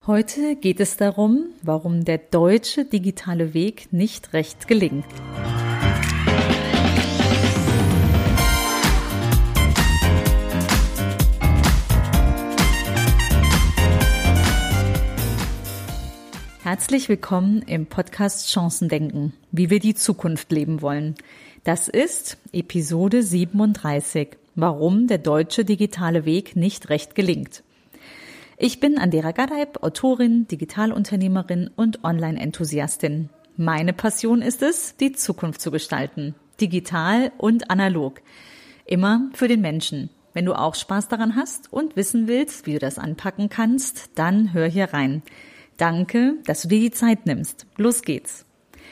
Heute geht es darum, warum der deutsche digitale Weg nicht recht gelingt. Herzlich willkommen im Podcast Chancendenken, wie wir die Zukunft leben wollen. Das ist Episode 37, warum der deutsche digitale Weg nicht recht gelingt. Ich bin Andera Gadeib, Autorin, Digitalunternehmerin und Online-Enthusiastin. Meine Passion ist es, die Zukunft zu gestalten, digital und analog. Immer für den Menschen. Wenn du auch Spaß daran hast und wissen willst, wie du das anpacken kannst, dann hör hier rein. Danke, dass du dir die Zeit nimmst. Los geht's.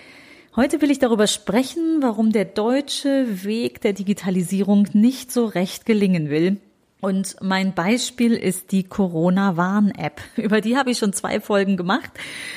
Heute will ich darüber sprechen, warum der deutsche Weg der Digitalisierung nicht so recht gelingen will. Und mein Beispiel ist die Corona-Warn-App. Über die habe ich schon 2 Folgen gemacht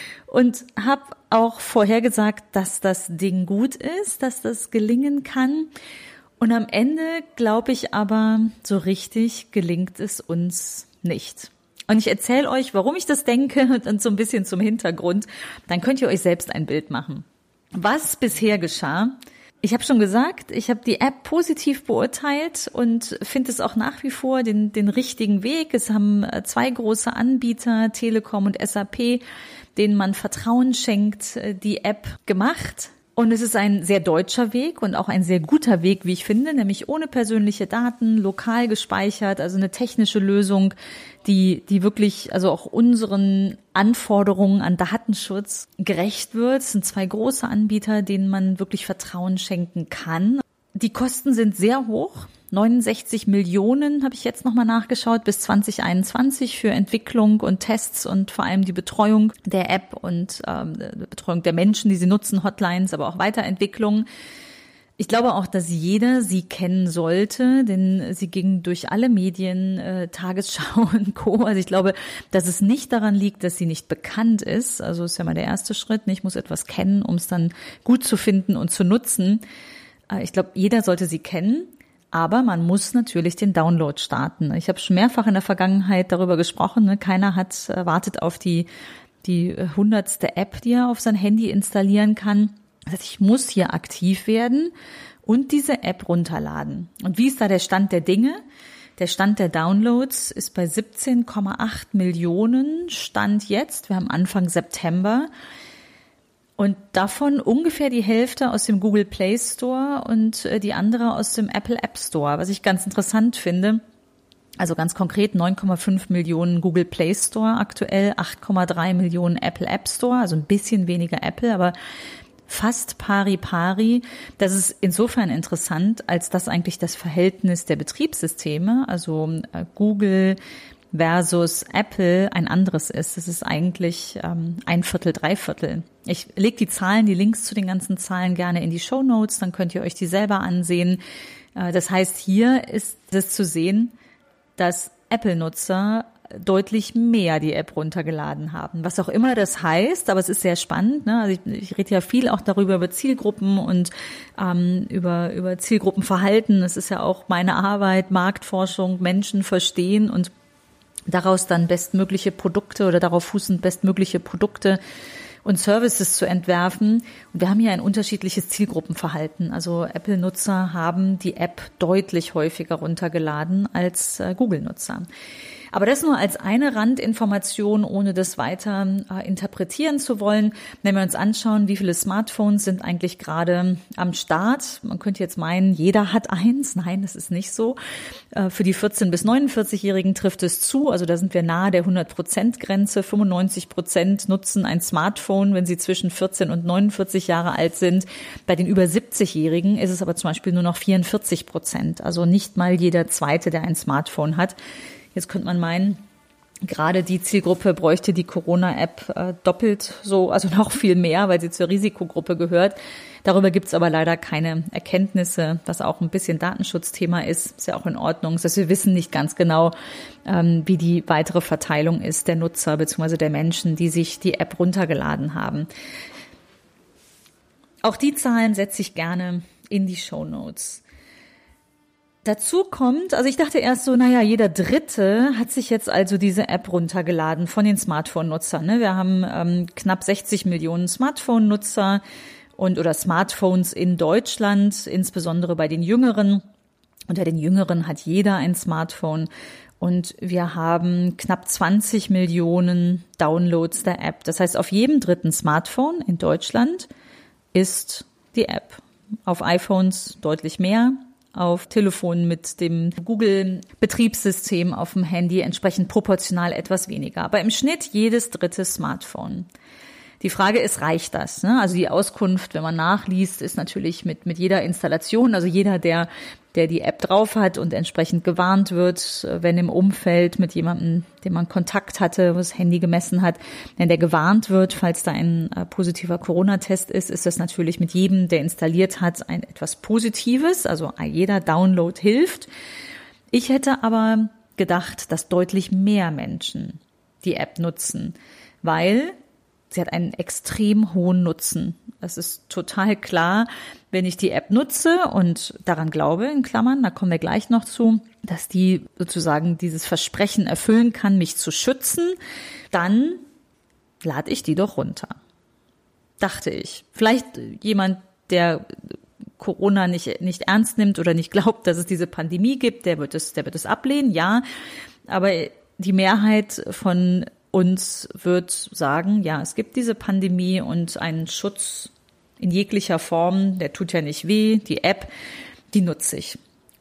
und habe auch vorhergesagt, dass das Ding gut ist, dass das gelingen kann. Und am Ende glaube ich aber, so richtig gelingt es uns nicht. Und ich erzähle euch, warum ich das denke und so ein bisschen zum Hintergrund. Dann könnt ihr euch selbst ein Bild machen. Was bisher geschah? Ich habe schon gesagt, ich habe die App positiv beurteilt und finde es auch nach wie vor den richtigen Weg. Es haben 2 große Anbieter, Telekom und SAP, denen man Vertrauen schenkt, die App gemacht. Und es ist ein sehr deutscher Weg und auch ein sehr guter Weg, wie ich finde, nämlich ohne persönliche Daten, lokal gespeichert, also eine technische Lösung, die wirklich also auch unseren Anforderungen an Datenschutz gerecht wird. Es sind 2 große Anbieter, denen man wirklich Vertrauen schenken kann. Die Kosten sind sehr hoch. 69 Millionen habe ich jetzt nochmal nachgeschaut bis 2021 für Entwicklung und Tests und vor allem die Betreuung der App und Betreuung der Menschen, die sie nutzen, Hotlines, aber auch Weiterentwicklung. Ich glaube auch, dass jeder sie kennen sollte, denn sie ging durch alle Medien, Tagesschau und Co. Also ich glaube, dass es nicht daran liegt, dass sie nicht bekannt ist. Also ist ja mal der erste Schritt. Ich muss etwas kennen, um es dann gut zu finden und zu nutzen. Ich glaube, jeder sollte sie kennen. Aber man muss natürlich den Download starten. Ich habe schon mehrfach in der Vergangenheit darüber gesprochen. Keiner wartet auf die 100. App, die er auf sein Handy installieren kann. Das heißt, ich muss hier aktiv werden und diese App runterladen. Und wie ist da der Stand der Dinge? Der Stand der Downloads ist bei 17,8 Millionen Stand jetzt. Wir haben Anfang September. Und davon ungefähr die Hälfte aus dem Google Play Store und die andere aus dem Apple App Store, was ich ganz interessant finde. Also ganz konkret 9,5 Millionen Google Play Store aktuell, 8,3 Millionen Apple App Store, also ein bisschen weniger Apple, aber fast pari. Das ist insofern interessant, als das eigentlich das Verhältnis der Betriebssysteme, also Google versus Apple ein anderes ist. Es ist eigentlich 1/4, 3/4. Ich lege die Zahlen, die Links zu den ganzen Zahlen gerne in die Shownotes, dann könnt ihr euch die selber ansehen. Das heißt, hier ist es zu sehen, dass Apple-Nutzer deutlich mehr die App runtergeladen haben. Was auch immer das heißt, aber es ist sehr spannend. Also ich rede ja viel auch darüber, über Zielgruppen und über Zielgruppenverhalten. Es ist ja auch meine Arbeit, Marktforschung, Menschen verstehen und daraus dann bestmögliche Produkte oder darauf fußend bestmögliche Produkte und Services zu entwerfen. Und wir haben hier ein unterschiedliches Zielgruppenverhalten. Also Apple-Nutzer haben die App deutlich häufiger runtergeladen als Google-Nutzer. Aber das nur als eine Randinformation, ohne das weiter interpretieren zu wollen. Wenn wir uns anschauen, wie viele Smartphones sind eigentlich gerade am Start. Man könnte jetzt meinen, jeder hat eins. Nein, das ist nicht so. Für die 14- bis 49-Jährigen trifft es zu. Also da sind wir nahe der 100%-Grenze. 95% nutzen ein Smartphone, wenn sie zwischen 14 und 49 Jahre alt sind. Bei den über 70-Jährigen ist es aber zum Beispiel nur noch 44%. Also nicht mal jeder Zweite, der ein Smartphone hat. Jetzt könnte man meinen, gerade die Zielgruppe bräuchte die Corona-App doppelt so, also noch viel mehr, weil sie zur Risikogruppe gehört. Darüber gibt es aber leider keine Erkenntnisse, was auch ein bisschen Datenschutzthema ist. Ist ja auch in Ordnung. Das heißt, wir wissen nicht ganz genau, wie die weitere Verteilung ist der Nutzer bzw. der Menschen, die sich die App runtergeladen haben. Auch die Zahlen setze ich gerne in die Shownotes. Dazu kommt, also ich dachte erst so, naja, jeder Dritte hat sich jetzt also diese App runtergeladen von den Smartphone-Nutzern. Ne? Wir haben knapp 60 Millionen Smartphone-Nutzer oder Smartphones in Deutschland, insbesondere bei den Jüngeren. Unter den Jüngeren hat jeder ein Smartphone. Und wir haben knapp 20 Millionen Downloads der App. Das heißt, auf jedem dritten Smartphone in Deutschland ist die App. Auf iPhones deutlich mehr. Auf Telefonen mit dem Google-Betriebssystem auf dem Handy entsprechend proportional etwas weniger. Aber im Schnitt jedes dritte Smartphone. Die Frage ist, reicht das? Ne? Also die Auskunft, wenn man nachliest, ist natürlich mit jeder Installation, also jeder, der die App drauf hat und entsprechend gewarnt wird, wenn im Umfeld mit jemandem, dem man Kontakt hatte, wo das Handy gemessen hat, wenn der gewarnt wird, falls da ein positiver Corona-Test ist das natürlich mit jedem, der installiert hat, ein etwas Positives. Also jeder Download hilft. Ich hätte aber gedacht, dass deutlich mehr Menschen die App nutzen, weil sie hat einen extrem hohen Nutzen. Das ist total klar, wenn ich die App nutze und daran glaube, in Klammern, da kommen wir gleich noch zu, dass die sozusagen dieses Versprechen erfüllen kann, mich zu schützen, dann lade ich die doch runter. Dachte ich. Vielleicht jemand, der Corona nicht ernst nimmt oder nicht glaubt, dass es diese Pandemie gibt, der wird es ablehnen, ja. Aber die Mehrheit von uns wird sagen, ja, es gibt diese Pandemie und einen Schutz in jeglicher Form, der tut ja nicht weh, die App, die nutze ich.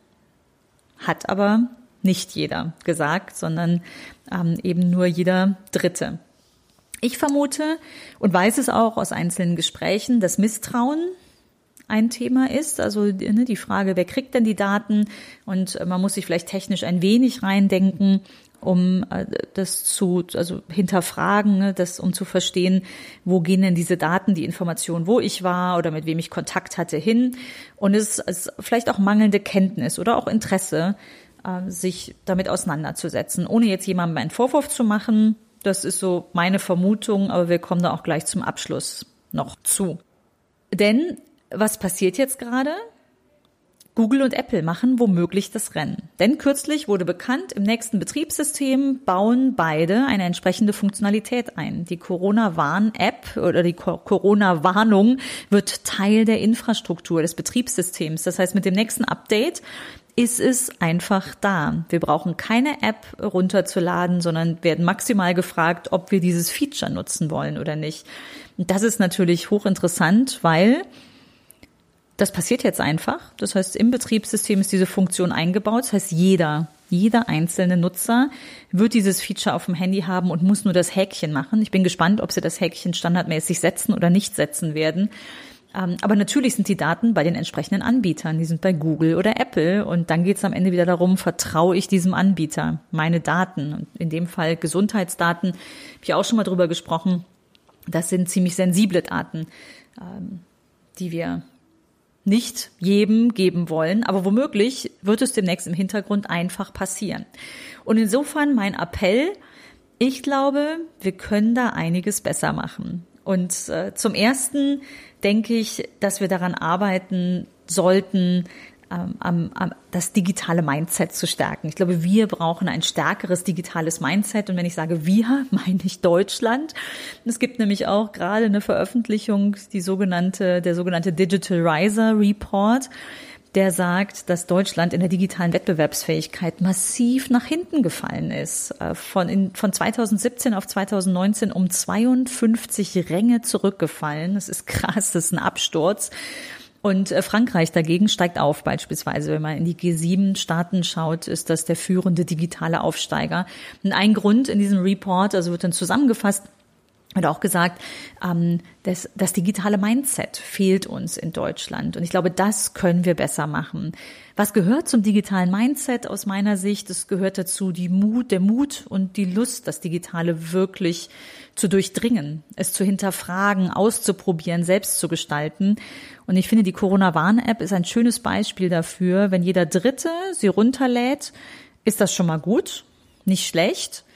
Hat aber nicht jeder gesagt, sondern eben nur jeder Dritte. Ich vermute und weiß es auch aus einzelnen Gesprächen, dass Misstrauen ein Thema ist, also die Frage, wer kriegt denn die Daten, und man muss sich vielleicht technisch ein wenig reindenken, um das also hinterfragen, um zu verstehen, wo gehen denn diese Daten, die Informationen, wo ich war oder mit wem ich Kontakt hatte, hin. Und es ist vielleicht auch mangelnde Kenntnis oder auch Interesse, sich damit auseinanderzusetzen, ohne jetzt jemandem einen Vorwurf zu machen. Das ist so meine Vermutung, aber wir kommen da auch gleich zum Abschluss noch zu. Denn was passiert jetzt gerade? Google und Apple machen womöglich das Rennen. Denn kürzlich wurde bekannt, im nächsten Betriebssystem bauen beide eine entsprechende Funktionalität ein. Die Corona-Warn-App oder die Corona-Warnung wird Teil der Infrastruktur des Betriebssystems. Das heißt, mit dem nächsten Update ist es einfach da. Wir brauchen keine App runterzuladen, sondern werden maximal gefragt, ob wir dieses Feature nutzen wollen oder nicht. Und das ist natürlich hochinteressant, weil das passiert jetzt einfach. Das heißt, im Betriebssystem ist diese Funktion eingebaut. Das heißt, jeder einzelne Nutzer wird dieses Feature auf dem Handy haben und muss nur das Häkchen machen. Ich bin gespannt, ob sie das Häkchen standardmäßig setzen oder nicht setzen werden. Aber natürlich sind die Daten bei den entsprechenden Anbietern. Die sind bei Google oder Apple. Und dann geht es am Ende wieder darum, vertraue ich diesem Anbieter meine Daten? Und in dem Fall Gesundheitsdaten, habe ich auch schon mal drüber gesprochen. Das sind ziemlich sensible Daten, die wir nicht jedem geben wollen, aber womöglich wird es demnächst im Hintergrund einfach passieren. Und insofern mein Appell, ich glaube, wir können da einiges besser machen. Und zum Ersten denke ich, dass wir daran arbeiten sollten, das digitale Mindset zu stärken. Ich glaube, wir brauchen ein stärkeres digitales Mindset. Und wenn ich sage wir, meine ich Deutschland. Es gibt nämlich auch gerade eine Veröffentlichung, der sogenannte Digital Riser Report, der sagt, dass Deutschland in der digitalen Wettbewerbsfähigkeit massiv nach hinten gefallen ist. Von 2017 auf 2019 um 52 Ränge zurückgefallen. Das ist krass, das ist ein Absturz. Und Frankreich dagegen steigt auf beispielsweise. Wenn man in die G7-Staaten schaut, ist das der führende digitale Aufsteiger. Und ein Grund in diesem Report, also wird dann zusammengefasst, wird auch gesagt, das digitale Mindset fehlt uns in Deutschland. Und ich glaube, das können wir besser machen. Was gehört zum digitalen Mindset aus meiner Sicht? Es gehört dazu der Mut und die Lust, das Digitale wirklich zu durchdringen, es zu hinterfragen, auszuprobieren, selbst zu gestalten. Und ich finde, die Corona-Warn-App ist ein schönes Beispiel dafür. Wenn jeder Dritte sie runterlädt, ist das schon mal gut, nicht schlecht.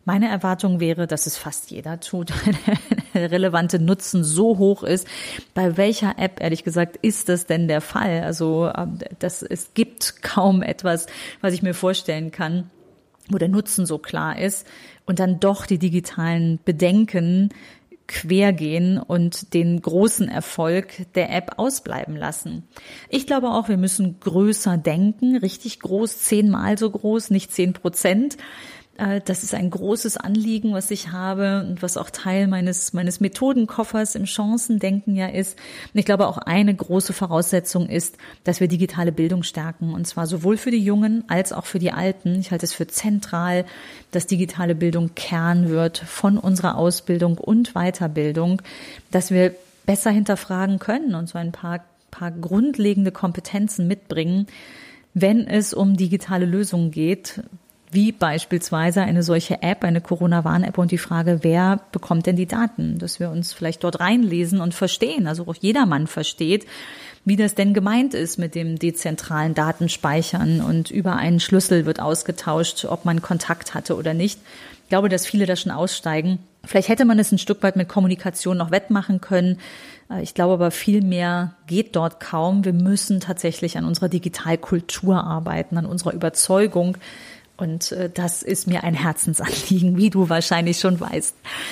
Meine Erwartung wäre, dass es fast jeder tut, weil der relevante Nutzen so hoch ist. Bei welcher App, ehrlich gesagt, ist das denn der Fall? Also es gibt kaum etwas, was ich mir vorstellen kann, wo der Nutzen so klar ist und dann doch die digitalen Bedenken quergehen und den großen Erfolg der App ausbleiben lassen. Ich glaube auch, wir müssen größer denken, richtig groß, 10-mal so groß, nicht 10%. Das ist ein großes Anliegen, was ich habe und was auch Teil meines Methodenkoffers im Chancendenken ja ist. Und ich glaube auch eine große Voraussetzung ist, dass wir digitale Bildung stärken. Und zwar sowohl für die Jungen als auch für die Alten. Ich halte es für zentral, dass digitale Bildung Kern wird von unserer Ausbildung und Weiterbildung, dass wir besser hinterfragen können und so ein paar grundlegende Kompetenzen mitbringen, wenn es um digitale Lösungen geht, wie beispielsweise eine solche App, eine Corona-Warn-App und die Frage, wer bekommt denn die Daten, dass wir uns vielleicht dort reinlesen und verstehen, also auch jedermann versteht, wie das denn gemeint ist mit dem dezentralen Datenspeichern und über einen Schlüssel wird ausgetauscht, ob man Kontakt hatte oder nicht. Ich glaube, dass viele da schon aussteigen. Vielleicht hätte man es ein Stück weit mit Kommunikation noch wettmachen können. Ich glaube aber, viel mehr geht dort kaum. Wir müssen tatsächlich an unserer Digitalkultur arbeiten, an unserer Überzeugung. Und das ist mir ein Herzensanliegen, wie du wahrscheinlich schon weißt.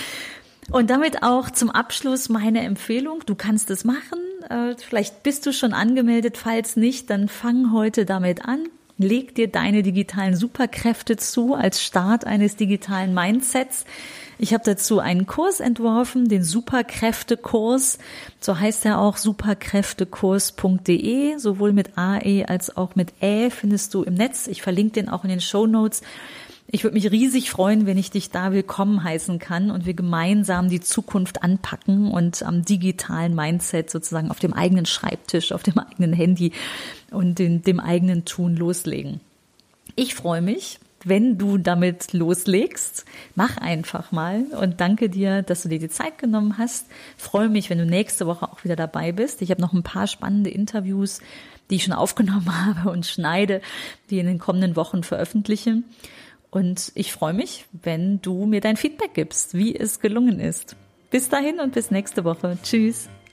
Und damit auch zum Abschluss meine Empfehlung. Du kannst es machen. Vielleicht bist du schon angemeldet. Falls nicht, dann fang heute damit an. Leg dir deine digitalen Superkräfte zu als Start eines digitalen Mindsets. Ich habe dazu einen Kurs entworfen, den Superkräftekurs. So heißt er auch, superkräftekurs.de. Sowohl mit AE als auch mit Ä findest du im Netz. Ich verlinke den auch in den Shownotes. Ich würde mich riesig freuen, wenn ich dich da willkommen heißen kann und wir gemeinsam die Zukunft anpacken und am digitalen Mindset sozusagen auf dem eigenen Schreibtisch, auf dem eigenen Handy und dem eigenen Tun loslegen. Ich freue mich, wenn du damit loslegst. Mach einfach mal und danke dir, dass du dir die Zeit genommen hast. Freue mich, wenn du nächste Woche auch wieder dabei bist. Ich habe noch ein paar spannende Interviews, die ich schon aufgenommen habe und schneide, die in den kommenden Wochen veröffentliche. Und ich freue mich, wenn du mir dein Feedback gibst, wie es gelungen ist. Bis dahin und bis nächste Woche. Tschüss.